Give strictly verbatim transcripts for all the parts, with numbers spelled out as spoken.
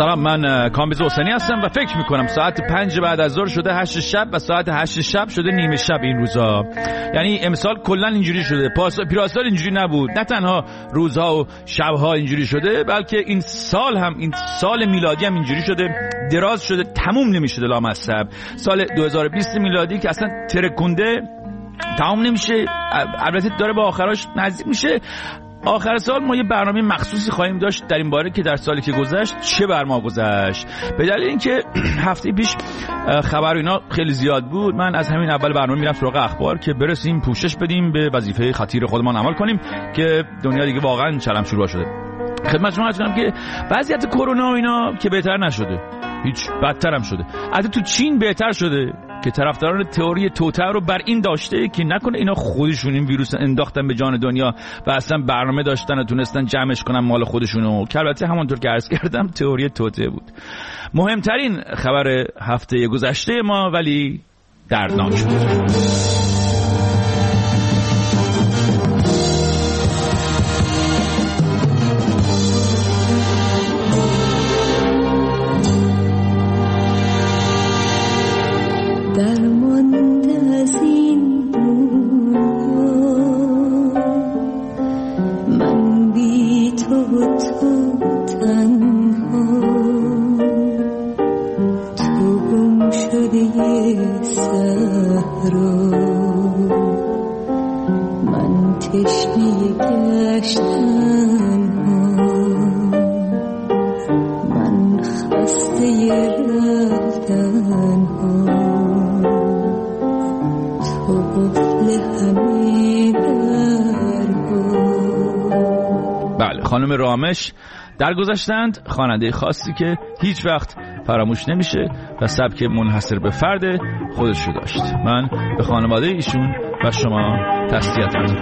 سلام، من کامبیز حسینی هستم و فکر میکنم ساعت پنج بعد از ظهر شده هشت شب و ساعت هشت شب شده نیمه شب این روزا. یعنی امسال کلا اینجوری شده، پیراسال اینجوری نبود. نه تنها روزها و شبها اینجوری شده، بلکه این سال هم، این سال میلادی هم اینجوری شده، دراز شده، تموم نمیشه لامصب. سال دو هزار و بیست میلادی که اصلا ترکونده، تمام نمیشه، البته داره به آخراش نزدیک میشه. آخر سال ما یه برنامه مخصوصی خواهیم داشت در این باره که در سالی که گذشت چه بر ما گذشت. به دلیل اینکه هفته پیش خبر اینا خیلی زیاد بود، من از همین اول برنامه میرم سراغ اخبار که برسیم پوشش بدیم، به وظیفه خطیر خودمان عمل کنیم که دنیا دیگه واقعا چلم شروع شده. خدمت شما عرض کنم که وضعیت کرونا و اینا که بهتر نشده، هیچ بدتر هم شده. حتی تو چین بهتر شده که طرفداران تئوری توته رو بر این داشته که نکنه اینا خودشون این ویروس انداختن به جان دنیا و اصلا برنامه داشتن و تونستن جمعش کنن مال خودشونو، که البته همونطور که عرض کردم تئوری توته بود. مهمترین خبر هفته گذشته ما ولی دردناک شد. خانم رامش درگذشتند، خواننده خاصی که هیچ وقت فراموش نمیشه و سبک منحصر به فرد خودش رو داشت. من به خانواده ایشون و شما تسلیت می‌کنم.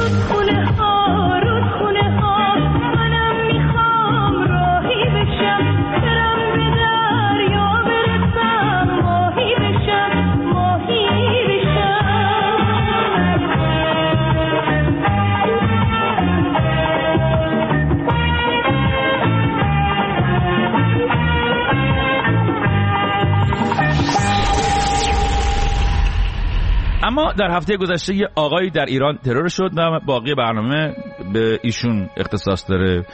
اما در هفته گذشته یه آقایی در ایران ترور شد و باقی برنامه به ایشون اختصاص داره.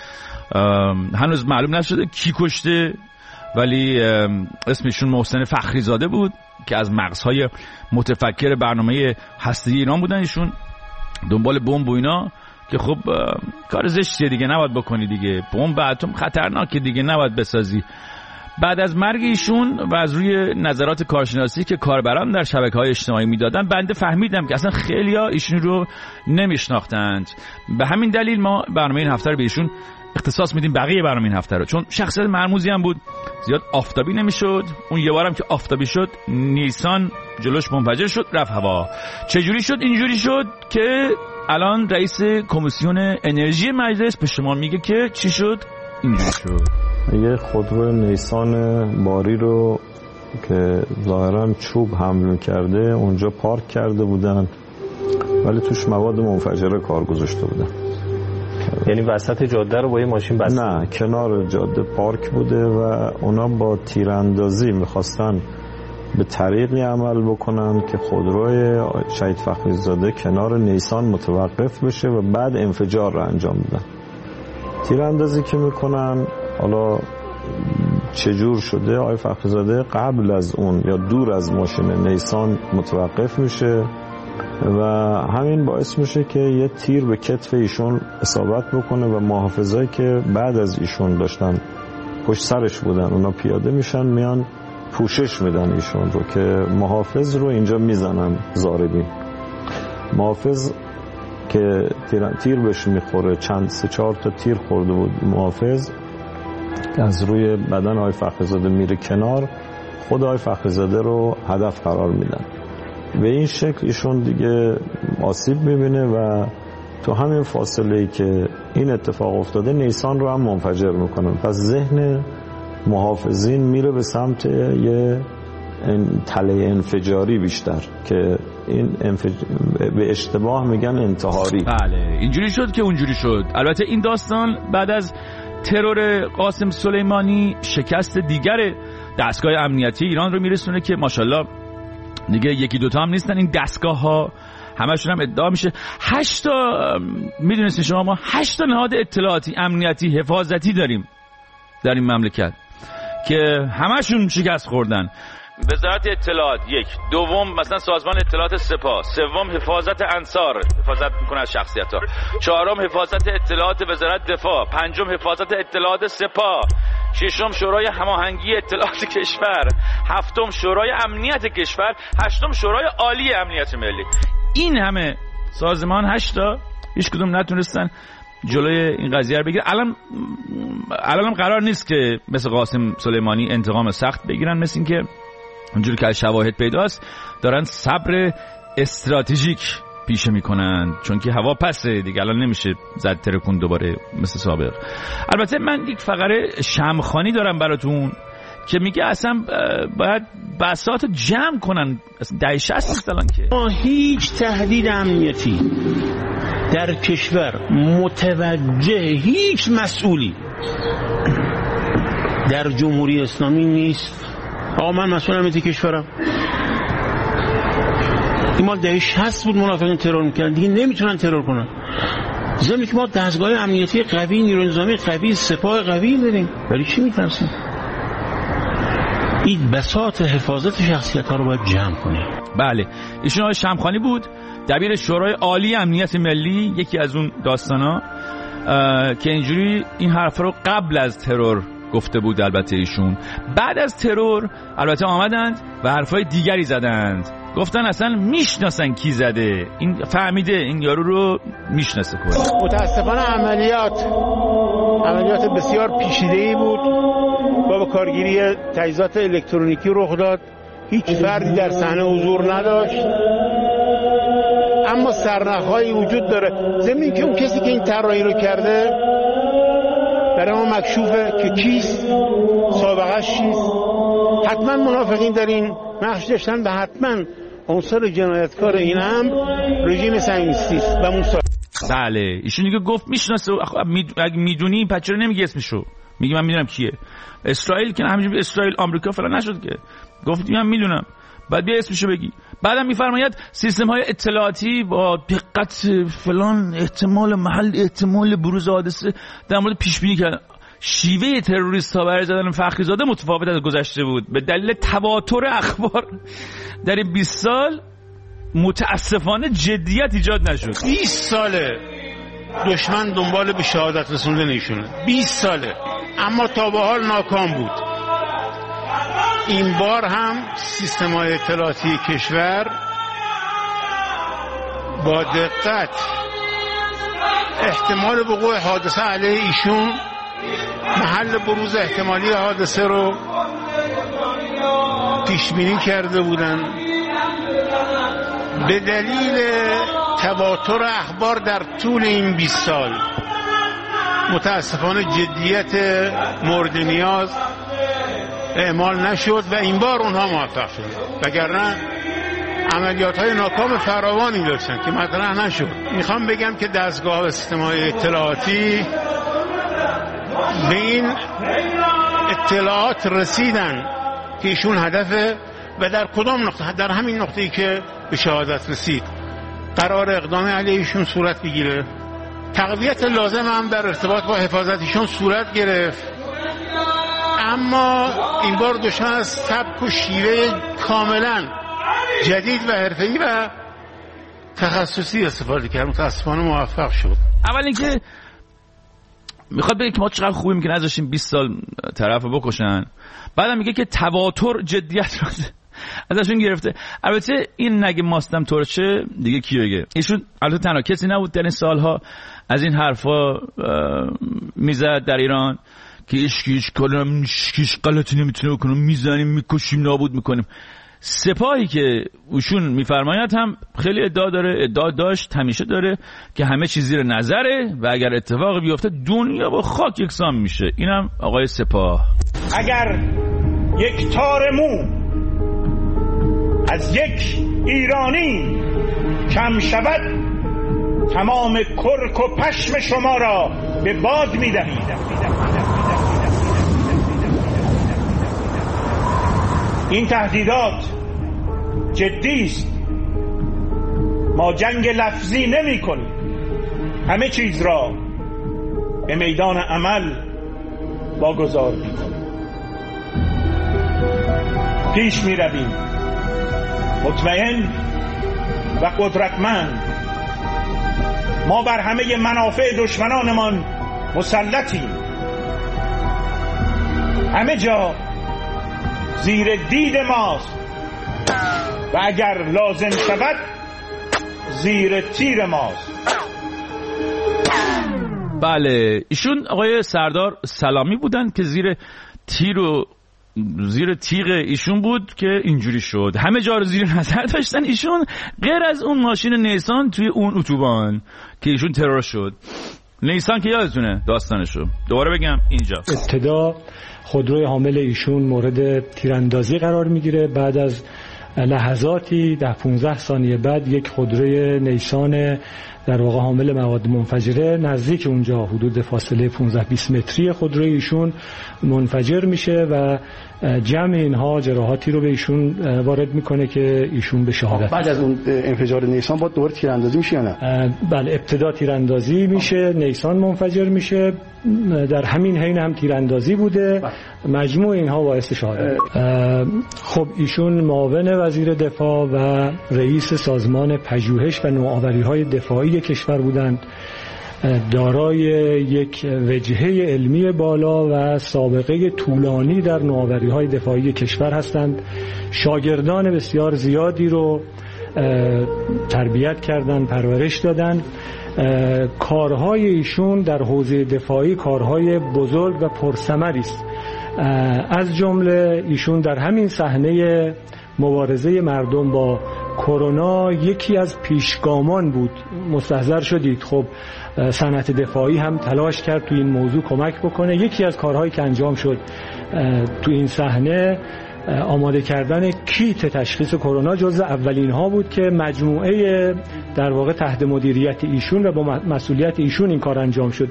هنوز معلوم نشده کی کشته، ولی اسمشون محسن فخری زاده بود که از مغزهای متفکر برنامه هسته‌ای ایران بودن. ایشون دنبال بمب و اینا، که خب کار زشتیه دیگه، نباید بکنی دیگه، بمب اتم خطرناکه دیگه، نباید بسازی. بعد از مرگ ایشون و از روی نظرات کارشناسی که کاربران در شبکه‌های اجتماعی میدادن، بنده فهمیدم که اصلا خیلیا ایشون رو نمیشناختند. به همین دلیل ما برنامه این هفته رو به ایشون اختصاص میدیم، بقیه برنامه این هفته رو، چون شخصیت مرموزی هم بود، زیاد آفتابی نمیشد. اون یه بارم که آفتابی شد نیسان جلوش منفجر شد، رفت هوا. چجوری شد اینجوری شد که الان رئیس کمیسیون انرژی مجلس به شما میگه که چی شد اینجوری شد. یه خودرو نیسان باری رو که ظاهرا چوب حمل کرده اونجا پارک کرده بودن، ولی توش مواد منفجره کار گذاشته بودن. یعنی وسط جاده رو با یه ماشین بسته؟ نه، کنار جاده پارک بوده و اونا با تیراندازی میخواستن به طریقی عمل بکنن که خودروی شهید فخری زاده کنار نیسان متوقف بشه و بعد انفجار رو انجام بدن. تیراندازی که میکنن، حالا چجور شده، آقای فخریزاده قبل از اون یا دور از ماشین نیسان متوقف میشه و همین باعث میشه که یه تیر به کتف ایشون اصابت بکنه و محافظایی که بعد از ایشون داشتن پشت سرش بودن اونا پیاده میشن، میان پوشش میدن ایشون رو که محافظ رو اینجا میزنن. ضاربین محافظ که تیر, تیر بهش میخوره، چند سه چهار تا تیر خورده بود محافظ، از روی بدن آقای فخریزاده میره کنار، خود آقای فخریزاده رو هدف قرار میدن. به این شکل ایشون دیگه آسیب میبینه و تو همین فاصله ای که این اتفاق افتاده نیسان رو هم منفجر میکنن. پس ذهن محافظین میره به سمت یه تله انفجاری بیشتر که این انفج... به اشتباه میگن انتحاری. بله اینجوری شد که اونجوری شد. البته این داستان بعد از ترور قاسم سلیمانی شکست دیگر دستگاه امنیتی ایران رو میرسونه که ماشاءالله دیگه یکی دوتا هم نیستن این دستگاه ها، همشون هم ادعا میشه هشت تا، میدونستین شما ما هشت تا نهاد اطلاعاتی امنیتی حفاظتی داریم در این مملکت که همشون شکست خوردن. وزارت اطلاعات یک، دوم مثلا سازمان اطلاعات سپاه، سوم حفاظت انصار حفاظت میکنه از شخصیت‌ها، چهارم حفاظت اطلاعات وزارت دفاع، پنجم حفاظت اطلاعات سپاه، ششم شورای هماهنگی اطلاعات کشور، هفتم شورای امنیت کشور، هشتم شورای عالی امنیت ملی. این همه سازمان هشتا هیچ کدوم نتونستن جلوی این قضیه رو بگیرن. الان الان هم قرار نیست که مثل قاسم سلیمانی انتقام سخت بگیرن، مثل این که اونجوری که شواهد پیداست دارن صبر استراتژیک پیشه میکنن، چون که هوا پسه دیگه، الان نمیشه زد ترکون دوباره مثل سابق. البته من یک فقره شمخانی دارم براتون که میگه اصلا باید بساط جمع کنن، ده شصت نیست الان که ما هیچ تهدید امنیتی در کشور متوجه هیچ مسئولی در جمهوری اسلامی نیست. آقا من مسئول امنیتی کشورم، این مال دهه شصت بود منافقین ترور میکردن، دیگه نمیتونن ترور کنن. زمین که ما دستگاه امنیتی قوی، نیروی نظامی قوی، سپاه قوی داریم، ولی چی میترسیم؟ این بساط حفاظت شخصیت ها رو باید جمع کنیم. بله، ایشون آقای شمخانی بود، دبیر شورای عالی امنیت ملی. یکی از اون داستانا که اینجوری این حرف رو قبل از ترور گفته بود. البته ایشون بعد از ترور البته آمدند و حرفای دیگری زدند، گفتن اصلا میشناسن کی زده، این فهمیده این یارو رو میشناسه کلا. متاسفانه عملیات عملیات بسیار پیچیده‌ای بود و با کارگیری تجهیزات الکترونیکی رخ داد. هیچ فردی در صحنه حضور نداشت، اما سرنخ‌هایی وجود داره. ضمن که اون کسی که این طراحی رو کرده برای ما مکشوفه که کیست، سابقه‌اش چیست. حتما منافقین در این نقش داشتن و حتما عنصر جنایتکار این هم رژیم صهیونیستی است و موسی. بله، ایشون دیگه گفت میشناسه. اگه میدونی بچه رو نمیگی اسمشو، میگی من میدونم کیه. اسرائیل که همینجوری اسرائیل آمریکا فلان نشد که، گفتی من میدونم، بعد بیا اسمشو بگی. بعدم میفرماید سیستم های اطلاعاتی با دقت فلان احتمال محل احتمال بروز حادثه در مورد پیش بینی کردن. شیوه تروریست ها برای زدن فخری زاده متفاوت از گذشته بود به دلیل تواتر اخبار. در این بیست سال متاسفانه جدیت ایجاد نشد. بیست ساله دشمن دنبال به شهادت رسوندن ایشونه، بیست ساله، اما تا به حال ناکام بود. این بار هم سیستم‌های اطلاعاتی کشور با دقت احتمال وقوع حادثه علیه ایشون، محل بروز احتمالی حادثه رو پیش بینی کرده بودن. به دلیل تواتر اخبار در طول این بیست سال متاسفانه جدیت مورد نیاز اعمال نشد و این بار اونها موفق شدن، وگرنه عملیات های ناکام فراوانی داشتن که مطرح نشد. میخوام بگم که دستگاه و سیستم های اطلاعاتی به این اطلاعات رسیدن که ایشون هدفه و در کدام نقطه، در همین نقطه‌ای که به شهادت رسید قرار اقدام علیه ایشون صورت بگیره. تقویت لازم هم در ارتباط با حفاظت ایشون صورت گرفت، اما این بار دشمن از سبک و شیوه کاملا جدید و حرفه‌ای و تخصصی استفاده کرد. متاسفانه موفق شد. اول اینکه میخواد بگه که ما چقدر خوبیم که نذاشتیم بیست سال طرف بکشن، بعدم میگه که تواتر جدیت رو ازشون گرفته. البته این نگه ماستم ترچه دیگه کی بگه؟ ایشون البته تنها کسی نبود در این سالها از این حرفا میزد در ایران که ایش کیش کارم هیچ غلطی نمیتونه بکنه، میزنیم میکشیم نابود میکنیم. سپاهی که اوشون میفرماید هم خیلی ادعا داره، ادعا داشت، همیشه داره که همه چیز زیر نظره و اگر اتفاقی بیفته دنیا با خاک یکسان میشه. اینم آقای سپاه. اگر یک تار مو از یک ایرانی کم شود تمام کرک و پشم شما را به باد می‌دهید. این تهدیدات جدی است. ما جنگ لفظی نمی‌کنیم. همه چیز را به میدان عمل واگذار می‌کنیم. پیش می‌رویم مطمئن و قدرتمند. ما بر همه منافع دشمنانمان مسلطیم. همه جا زیر دید ماست و اگر لازم شود زیر تیر ماست. بله، ایشون آقای سردار سلامی بودن که زیر تیر و زیر تیغ ایشون بود که اینجوری شد. همه جا رو زیر نظر داشتن ایشون، غیر از اون ماشین نیسان توی اون اتوبان که ایشون ترور شد. نیسان که یادتونه داستانشو، دوباره بگم اینجاست. ابتدا خودروی حامل ایشون مورد تیراندازی قرار میگیره. بعد از لحظاتی ده پانزده ثانیه بعد یک خودروی نیسان در واقع حامل مواد منفجره نزدیک اونجا حدود فاصله پانزده بیست متری خودروی ایشون منفجر میشه و جمع اینها جراحاتی رو به ایشون وارد میکنه که ایشون به شهادت. بعد از اون انفجار نیسان با دوباره تیراندازی میشه یا نه؟ بله، ابتدا تیراندازی میشه، نیسان منفجر میشه، در همین حین هم تیراندازی بوده. مجموع اینها باعث شهادت. خب ایشون معاون وزیر دفاع و رئیس سازمان پژوهش و نوآوری‌های دفاعی کشور بودند. دارای یک وجهه علمی بالا و سابقه طولانی در نوآوری‌های دفاعی کشور هستند. شاگردان بسیار زیادی رو تربیت کردند، پرورش دادند. کارهای ایشون در حوزه دفاعی کارهای بزرگ و پرثمری است. از جمله ایشون در همین صحنه مبارزه مردم با کرونا یکی از پیشگامان بود. مستحضر شدید خب صنعت دفاعی هم تلاش کرد تو این موضوع کمک بکنه. یکی از کارهایی که انجام شد تو این صحنه آماده کردن کیت تشخیص کرونا جزو اولین ها بود که مجموعه در واقع تحت مدیریت ایشون و با مسئولیت ایشون این کار انجام شد.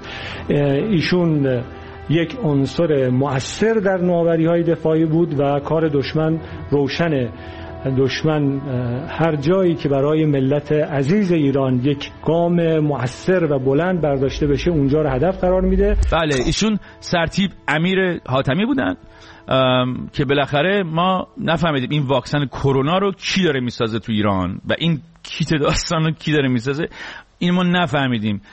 ایشون یک عنصر مؤثر در نوآوری‌های دفاعی بود و کار دشمن روشنه. دشمن هر جایی که برای ملت عزیز ایران یک گام مؤثر و بلند برداشته بشه اونجا رو هدف قرار میده. بله، ایشون سرتیپ امیر حاتمی بودن که بالاخره ما نفهمیدیم این واکسن کرونا رو کی داره میسازه تو ایران و این کیت داستان رو کی داره میسازه، این ما نفهمیدیم.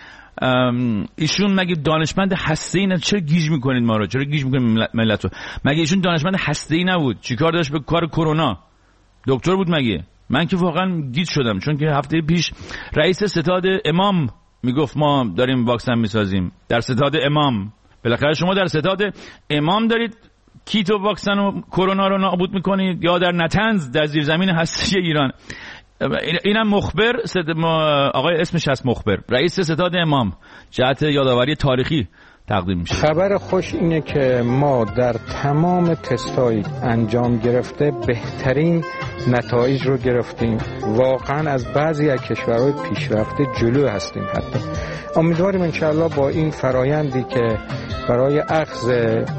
ایشون مگه دانشمند هسته‌ای نه؟ چرا گیج میکنید ما رو؟ چرا گیج میکنید ملت رو؟ مگه ایشون دانشمند هسته‌ای نبود؟ چیکار داشت به کار کرونا؟ دکتر بود مگه؟ من که واقعا گیج شدم، چون که هفته پیش رئیس ستاد امام میگفت ما داریم واکسن میسازیم. در ستاد امام، بالاخره شما در ستاد امام دارید کیت و واکسن و کرونا رو نابود میکنید یا در نتنز در زیرزمین هستی ایران؟ اینم مخبر آقای اسمش هست مخبر، رئیس ستاد امام، جهت یادآوری تاریخی تقدیم میشه. خبر خوش اینه که ما در تمام تستایی انجام گرفته بهترین نتایج رو گرفتیم. واقعا از بعضی از کشورهای پیشرفته جلو هستیم. حتی امیدواریم انشاءالله با این فرایندی که برای اخذ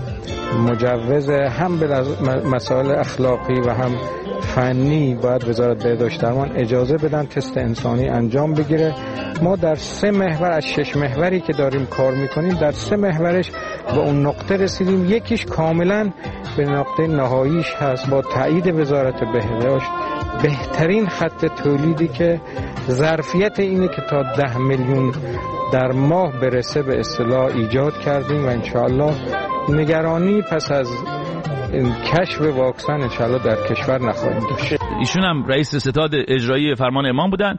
مجوز هم به مسائل اخلاقی و هم فنی باید وزارت بهداشت درمان اجازه بدن تست انسانی انجام بگیره. ما در سه محور از شش محوری که داریم کار میکنیم در سه محورش به اون نقطه رسیدیم. یکیش کاملا به نقطه نهاییش هست با تایید وزارت بهداشت، بهترین خط تولیدی که ظرفیت اینه که تا ده میلیون در ماه برسه به اصطلاح ایجاد کردیم و انشاءالله نگرانی پس از کشف واکسن انشاءالله در کشور نخواهیم داشت. ایشون هم رئیس ستاد اجرایی فرمان امام بودن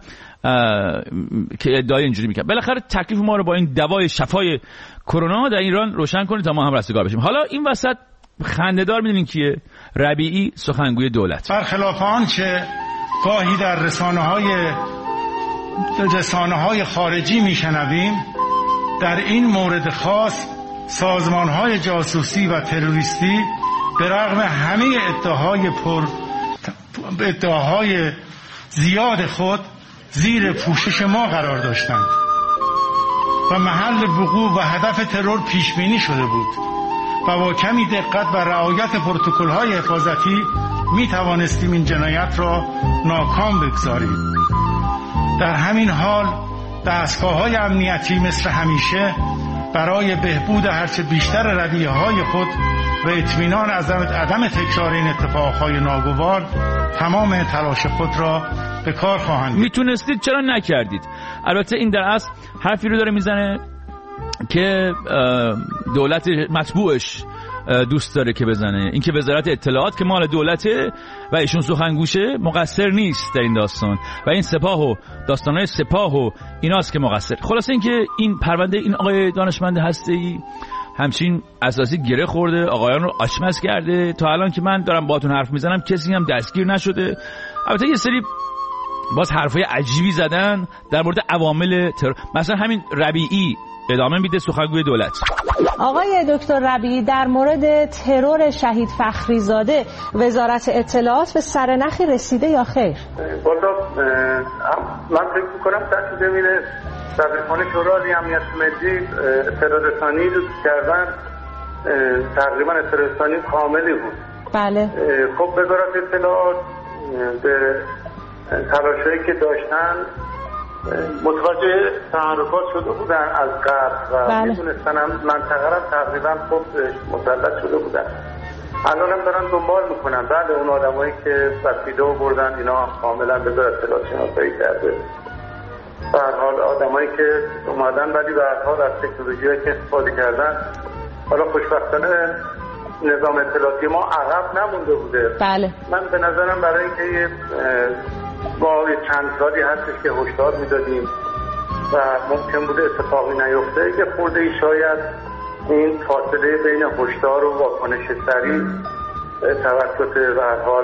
که ادعای اینجوری میکنن. بالاخره تکلیف ما رو با این دوای شفای کرونا در ایران روشن کنید تا ما هم رستگار بشیم. حالا این وسط خنده‌دار میدونین کیه؟ ربیعی، سخنگوی دولت. برخلاف آنچه گاهی در رسانه‌های رسانه‌های خارجی میشنویم، در این مورد خاص سازمان‌های جاسوسی و تروریستی به رغم همه ادعاهای پر ادعاهای زیاد خود زیر پوشش ما قرار داشتند. و محل وقوع و هدف ترور پیش بینی شده بود و با کمی دقت و رعایت پروتکل‌های حفاظتی می توانستیم این جنایت را ناکام بگذاریم. در همین حال دستگاه‌های امنیتی مثل همیشه برای بهبود هرچه بیشتر رویه‌های خود و اطمینان از عدم تکرار این اتفاقهای ناگوار تمام تلاش خود را به کار خواهند. میتونستید چرا نکردید؟ البته این در اصل حرفی رو داره میزنه که دولت مطبوعش دوست داره که بزنه، اینکه وزارت اطلاعات که مال دولته و ایشون سخنگوشه مقصر نیست در این داستان و این سپاه و داستانهای سپاه و ایناست که مقصر. خلاصه اینکه این پرونده این آقای دانشمند هسته‌ای همچین اساسی گره خورده، آقایان رو آشمز کرده. تا الان که من دارم باهاتون حرف میزنم کسی هم دستگیر نشده. البته یه سری باز حرفای عجیبی زدن در مورد عوامل ترور، مثلا همین ربیعی ادامه میده سخنگوی دولت. آقای دکتر ربیعی در مورد ترور شهید فخریزاده وزارت اطلاعات به سرنخی رسیده یا خیر؟ والا من فکر میکنم تحت زمین دبیرخانه شورای امنیت ملی اطلاع رسانی رو کردن تقریبا اطلاع رسانی کاملی بود. بله. خب وزارت اطلاعات به تلاشایی که داشتن متوجه تحرکات شده بودن از قبل و بله. میدونستن هم منطقه هم تقریبا خوب مسلط شده بودن. الان هم دارن دنبال میکنن. بله اون آدمایی که بسیده و بردن اینا کاملا به اطلاعات شناسایی کرده. به هر حال آدمایی که اومدن ولی به هر حال از تکنولوژی‌هایی که استفاده کردن، حالا خوشبختانه نظام اطلاعاتی ما عقب نمونده بوده. بله. من به نظرم برای اینکه ما چند سالی هستش که هشدار میدادیم و ممکن بوده اتفاقی نیفته، که خورده ای شاید این فاصله بین هشدار و واکنش سریع توسط به هر حال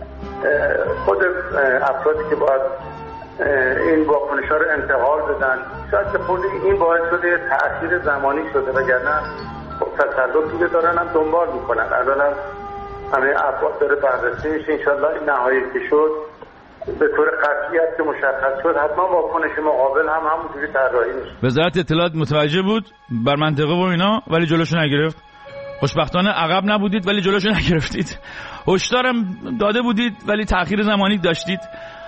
خود افرادی که باید این واکنش ها رو انتقال بدن، شاید که خورده این باعث شده تأخیر زمانی شده، وگرنه تسلط دیگه دارن هم دنبال میکنن. الان هم همه افراد داره بررسی میشه. انشالله این نهایی که شد به طور قطعی است که مشخص شد، حتما واکنش مقابل هم همونجوری طراحی میشه. وزارت اطلاعات متوجه بود بر منطقه و اینا ولی جلوشو نگرفت. خوشبختانه عقب نبودید ولی جلوشو نگرفتید. هشدارم داده بودید ولی تأخیر زمانی داشتید.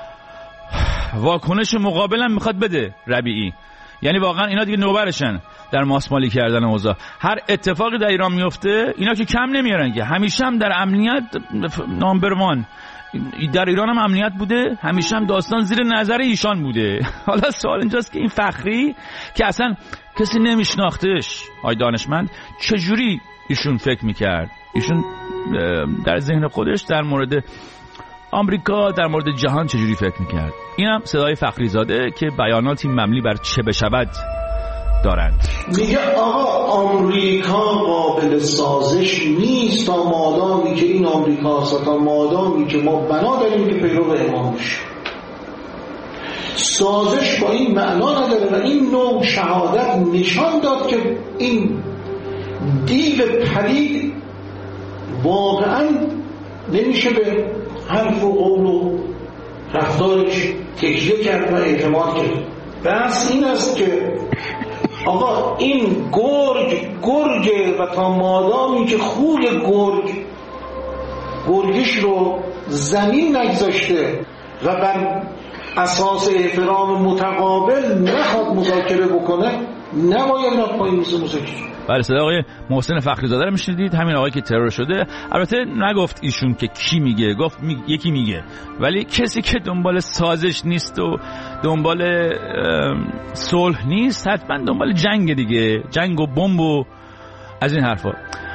واکنش مقابل هم میخواد بده ربیعی. یعنی واقعا اینا دیگه نوبرشن در ماسمالی کردن اوضاع. هر اتفاقی در ایران میفته اینا که کم نمیارن، که همیشه هم در امنیت نامبر وان در ایران هم امنیت بوده، همیشه هم داستان زیر نظر ایشان بوده. حالا سوال اینجاست که این فخری که اصلا کسی نمیشناختش، آی دانشمند، چجوری ایشون فکر میکرد؟ ایشون در ذهن خودش در مورد آمریکا، در مورد جهان چجوری فکر میکرد؟ اینم صدای فخریزاده که بیاناتی مبنی بر چه بشود دارند. میگه آقا آمریکا قابل سازش نیست تا مادامی که این آمریکا هست، تا مادامی که ما بنا داریم که پیرو امام بشیم. سازش با این معنا نداره و این نوع شهادت نشان داد که این دیو پلید واقعا نمیشه به حرف و قول و رفتارش تکیه کرد و اعتماد کرد. بس این است که آقا این گرگ گرگه و تا مادامی که خوی گرگ گرگش رو زمین نگذاشته و بر اساس احترام متقابل نخواد مذاکره بکنه، نباید رفت پایین مثل مذاکره. بله، صدای آقای محسن فخریزاده رو میشنیدید، همین آقای که ترور شده. البته نگفت ایشون که کی میگه، گفت می... یکی میگه، ولی کسی که دنبال سازش نیست و دنبال صلح نیست حتما دنبال جنگ دیگه، جنگ و بمب و از این حرفا.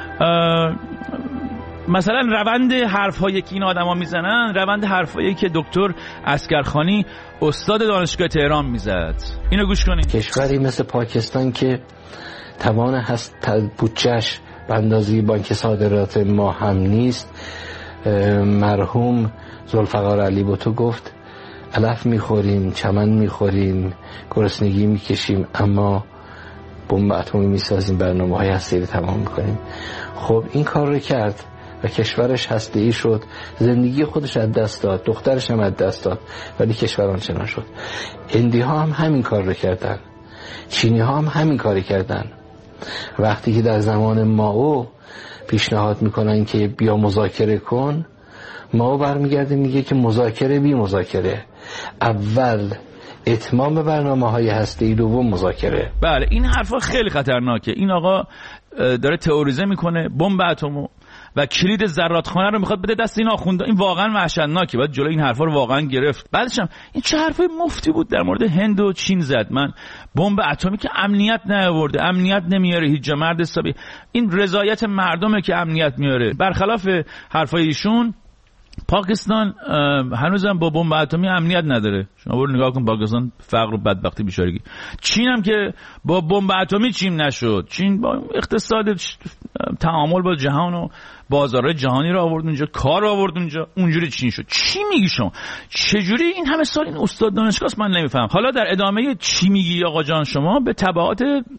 مثلا روند حرفایی که این آدما میزنن، روند حرفایی که دکتر عسکرخانی استاد دانشگاه تهران میزد، اینو گوش کنید. کشوری مثل پاکستان که توان هست بودجه‌اش به اندازه بانک صادرات ما هم نیست، مرحوم ذوالفقار علی بوتو گفت علف میخوریم، چمن میخوریم، گرسنگی میکشیم، اما بمب اتمی میسازیم، برنامه‌های هسته‌ای تمام میکنیم. خب این کار رو کرد و کشورش هسته‌ای شد، زندگی خودش از دست داد، دخترش هم از دست داد، ولی کشور آنچنان شد. هندی ها هم همین کار رو کردن. چینی ها هم همین کاری کردن. وقتی که در زمان مائو پیشنهاد میکنن که بیا مذاکره کن، مائو برمیگرده میگه که مذاکره بی مذاکره، اول اتمام برنامه های هسته‌ای، دوم مذاکره. بله این حرفا خیلی خطرناکه. این آقا داره تئوریزه میکنه بمب اتمو و کلید زرادخانه رو میخواد بده دست این آخوندا. این واقعا وحشتناکه، باید جلوی این حرفا رو واقعا گرفت. بعدش هم این چه حرفای مفتی بود در مورد هند و چین زد. من بمب اتمی که امنیت نیاورده، امنیت نمیاره هیچ جا، مرد حسابی. این رضایت مردمه که امنیت میاره. برخلاف حرفای ایشون پاکستان هنوزم با بمب اتمی امنیت نداره. شما برو نگاه کن پاکستان فقر و بدبختی بیچارگی. چین هم که با بمب اتمی چین نشد. چین با اقتصاد تعامل با جهان و بازارهای جهانی رو آورد اونجا، کار آورد اونجا، اونجوری چین شد. چی میگی شما؟ چجوری این همه سال این استاد دانشگاهست من نمیفهم. حالا در ادامه چی میگی آقا جان شما به تبعات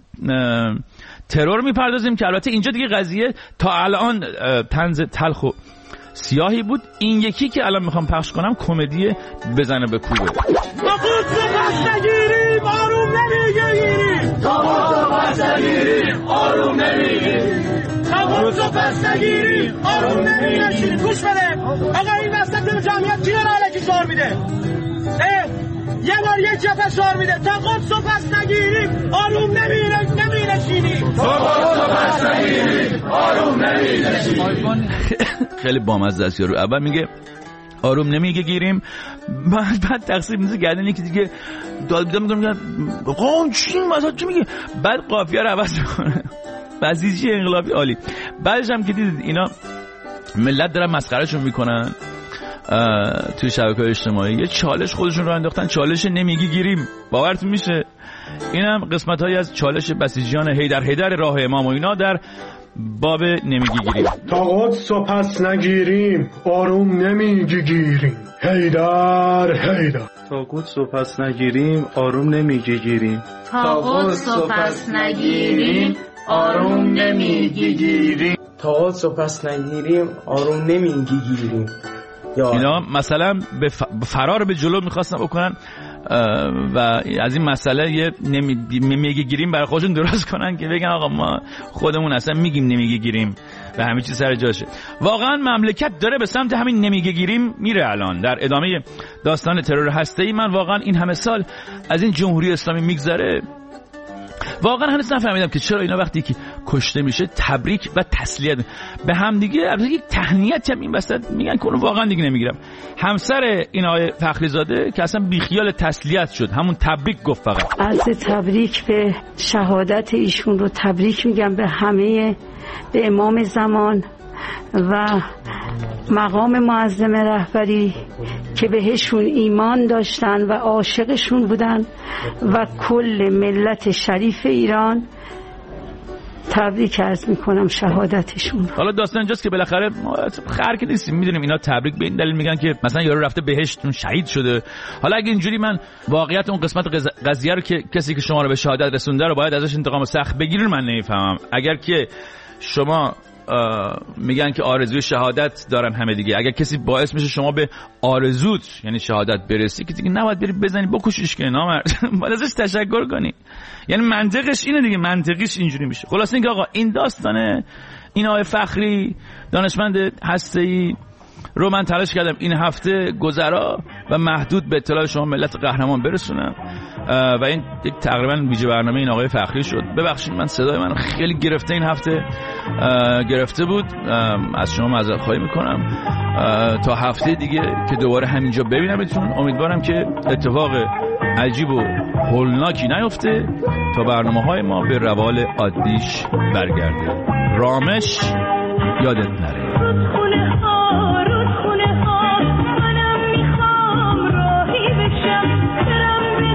ترور میپردازیم که البته اینجا دیگه قضیه تا الان طنز تلخ و سیاهی بود. این یکی که الان میخوام پخش کنم کمدی بزنه به کوبه. تا قدس پس نگیریم آروم نمیگیریم، تا قدس پس نگیریم آروم نمیگیریم، تا قدس پس نگیریم آروم نمیگیریم. گوش بده آقا، این وسط جمعیت کی داره علکی شعار میده؟ یه بار یه جفه شعار میده تا قدس پس نگیریم آروم نمیگیریم نمیگیریم. تا قدس پس نگیریم آروم نمیگیریم. خیلی بامزه است یارو. اول میگه آروم نمیگه گیریم، بعد بعد تقسیم میشه گردن یکی دیگه داد بیدم میگه قوم چی مثلا چی میگه، بعد قافیه رو عوض میکنه. بسیجی انقلابی عالی. بعدش هم که دیدید اینا ملت دارن مسخرهشون میکنن توی شبکه‌های اجتماعی، یه چالش خودشون رو انداختن، چالش نمیگی گیریم. باورتون میشه اینم قسمت‌هایی از چالش بسیجیان هیدر هیدر راه امام و اینا در باب نمیگی گیریم. تا قدس و پس نگیریم آروم نمیگی گیریم، هیدر هیدر. تا قدس و پس نگیریم آروم نمیگی گیریم، تا قدس و پس نگیریم آروم نمیگی گیریم، تا قدس و پس نگیریم آروم نمیگی گیریم. اینا مثلا به فرار به جلو میخواستن بکنن و از این مسئله یه نمیگی گیریم برای خودشون درست کنن که بگن آقا ما خودمون اصلا میگیم نمیگی گیریم و همه چیز سر جاشه. واقعا مملکت داره به سمت همین نمیگی گیریم میره. الان در ادامه داستان ترور هسته‌ای من واقعا این همه سال از این جمهوری اسلامی میگذره، واقعا هنوز نفهمیدم که چرا اینا وقتی که کشته میشه تبریک و تسلیت به هم دیگه، البته یک تهنیت هم این وسط میگن که اونو واقعا دیگه نمیگیرم. همسر این آقای فخری زاده که اصلا بیخیال تسلیت شد، همون تبریک گفت فقط. عرض تبریک به شهادت ایشون رو تبریک میگم به همه، به امام زمان و مقام معظم رهبری که بهشون ایمان داشتن و عاشقشون بودن و کل ملت شریف ایران تبریک عرض میکنم شهادتشون. حالا داستان اینجاست که بالاخره خر که نیستیم، میدونیم اینا تبریک به این دلیل میگن که مثلا یارو رفته بهشت شهید شده. حالا اگه اینجوری من واقعیت اون قسمت قضیه رو که کسی که شما رو به شهادت رسونده رو باید ازش انتقام سخت بگیرین من نمیفهمم. اگر که شما میگن که آرزوی شهادت دارن همه دیگه، اگر کسی باعث میشه شما به آرزوت یعنی شهادت برسی که دیگه نباید بری بزنی بکشیش که نامرد، باید ازش تشکر کنی. یعنی منطقش اینه دیگه، منطقیش اینجوری میشه. خلاص اینکه آقا این داستانه این آقای فخری دانشمند هسته‌ای رو من تلاش کردم این هفته گذرا و محدود به اطلاع شما ملت قهرمان برسونم و این یک تقریبا ویژه برنامه این آقای فخری شد. ببخشید من صدای من خیلی گرفته این هفته گرفته بود، از شما معذرت خواهی میکنم. تا هفته دیگه که دوباره همینجا ببینمتون، امیدوارم که اتفاق عجیب و هولناکی نیفته تا برنامه‌های ما به روال عادیش برگرده. رامش یادت نره. منم میخوام راهی بشم، برم